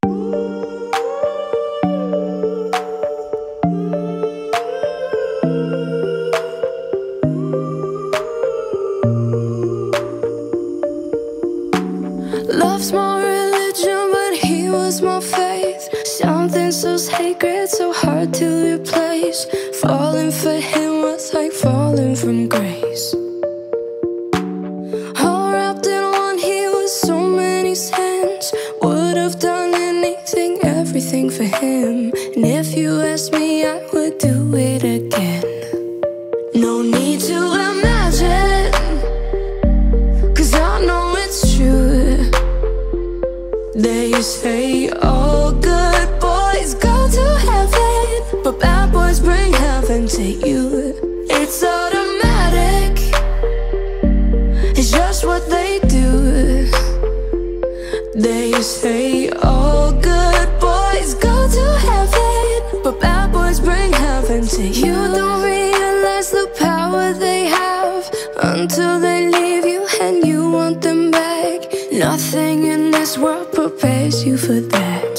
Love's my religion, but he was my faith. Something so sacred, so hard to replace. Falling for him was like falling from grace. All wrapped in one, he was so many sins. Would have done anything, everything for him. And if you asked me, I would do it again. No need to imagine, 'cause I know it's true. They say all good boys go to heaven, but bad boys bring heaven to you. It's automatic, it's just what they do. They say all good boys go to heaven, but bad boys bring heaven to you. You don't realize the power they have until they leave you and you want them back. Nothing in this world prepares you for that.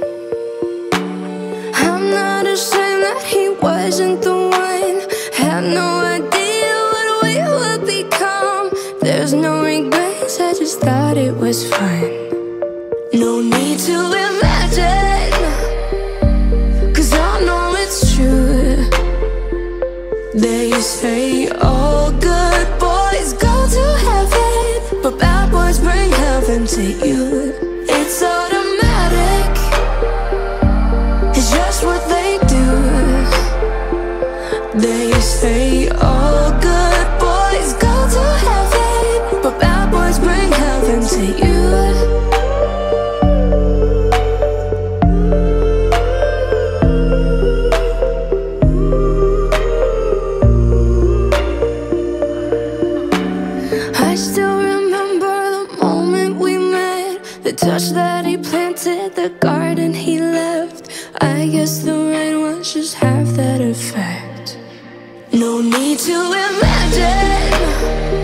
I'm not ashamed that he wasn't the one. Had no idea what we would become. There's no regrets, I just thought it was fun. No need to imagine, 'cause I know it's true. They say all good boys go to heaven, but bad boys bring heaven to you. It's automatic, it's just what they do. They say all good boys go to heaven, but bad boys bring heaven to you. I still remember the moment we met, the touch that he planted, the garden he left. I guess the rain was just half that effect. No need to imagine,